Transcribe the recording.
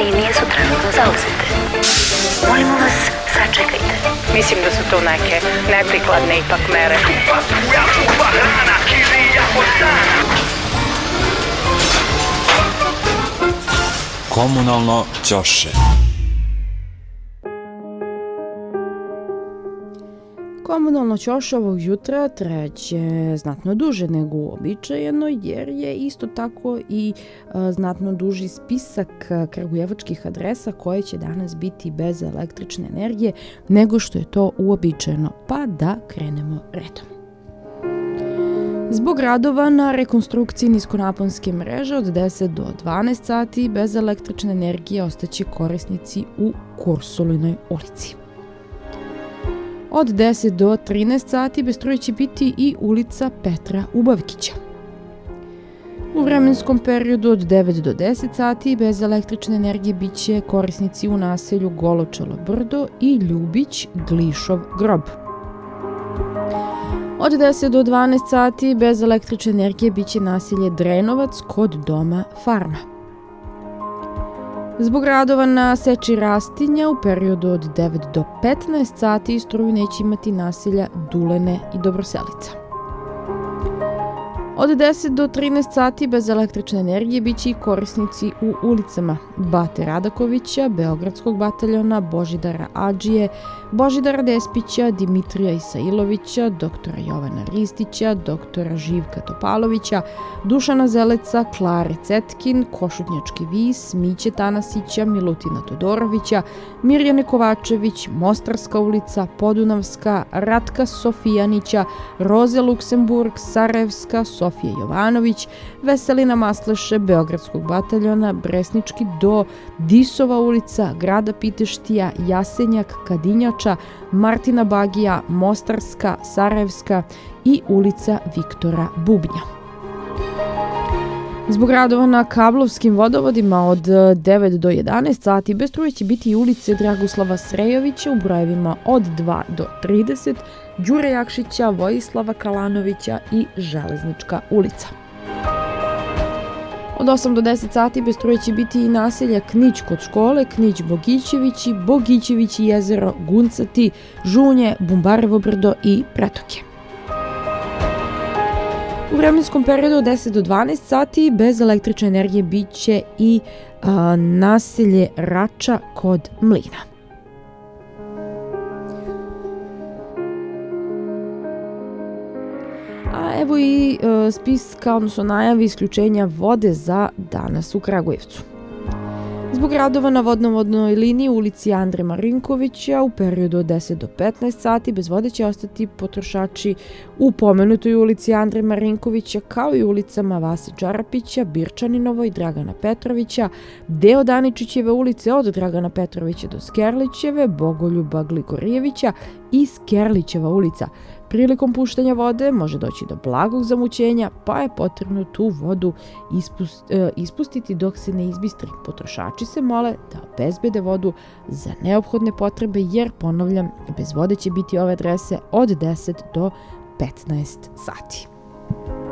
linije su trenutno zauzete. Molimo vas, sačekajte. Mislim da su to neke neprikladne ipak mere. Komunalno ćoše. Komunalno ćoše ovog jutra trajaće znatno duže nego uobičajeno, jer je isto tako i znatno duži spisak kragujevačkih adresa koje će danas biti bez električne energije nego što je to uobičajeno. Pa da krenemo redom. Zbog radova na rekonstrukciji niskonaponske mreže od 10 do 12 sati bez električne energije ostaće korisnici u Kursulinoj ulici. Od 10 do 13 sati bez struje će biti i ulica Petra Ubavkića. U vremenskom periodu od 9 do 10 sati bez električne energije bit će korisnici u naselju Goločalo Brdo i Ljubić Glišov grob. Od 10 do 12 sati bez električne energije bit će naselje Drenovac kod doma Farma. Zbog radova na seči rastinja u periodu od 9 do 15 sati struju neće imati naselja Dulene i Dobroselica. Od 10 do 13 sati bez električne energije bit će i korisnici u ulicama Bate Radakovića, Beogradskog bataljona, Božidara Adžije, Božidara Despića, Dimitrija Isailovića, doktora Jovana Ristića, doktora Živka Topalovića, Dušana Zeleca, Klare Cetkin, Košutnjački vis, Miće Tanasića, Milutina Todorovića, Mirjane Kovačević, Mostarska ulica, Podunavska, Ratka Sofijanića, Roze Luksemburg, Sarajevska, Sofije Jovanović, Veselina Masleše, Beogradskog bataljona, Bresnički do, Disova ulica, Grada Piteštija, Jasenjak, Kadinjača, Martina Bagija, Mostarska, Sarajevska i ulica Viktora Bubnja. Zbog radova na kablovskim vodovodima od 9 do 11 sati bez struje će biti i ulice Dragoslava Srejovića u brojevima od 2 do 30, Đure Jakšića, Vojislava Kalanovića i Železnička ulica. Od 8 do 10 sati bez struje će biti i naselja Knić kod škole, Knić Bogićevići, Bogićevići jezero, Guncati, Žunje, Bumbarevo brdo i Pretoke. U vremenskom periodu od 10 do 12 sati bez električne energije bit će i naselje Rača kod Mlina. A evo i spiska, odnosno najavi isključenja vode za danas u Kragujevcu. Zbog radova na vodnovodnoj liniji u ulici Andre Marinkovića u periodu od 10 do 15 sati bez vode će ostati potrošači u pomenutoj ulici Andre Marinkovića kao i ulicama Vase Đarapića, Birčaninovoj, Dragana Petrovića, deo Daničićeve ulice od Dragana Petrovića do Skerlićeve, Bogoljuba Gligorijevića i Skerlićeva ulica. Prilikom puštanja vode može doći do blagog zamućenja, pa je potrebno tu vodu ispustiti dok se ne izbistri. Potrošači se mole da obezbede vodu za neophodne potrebe, jer, ponavljam, bez vode će biti ove adrese od 10 do 15 sati.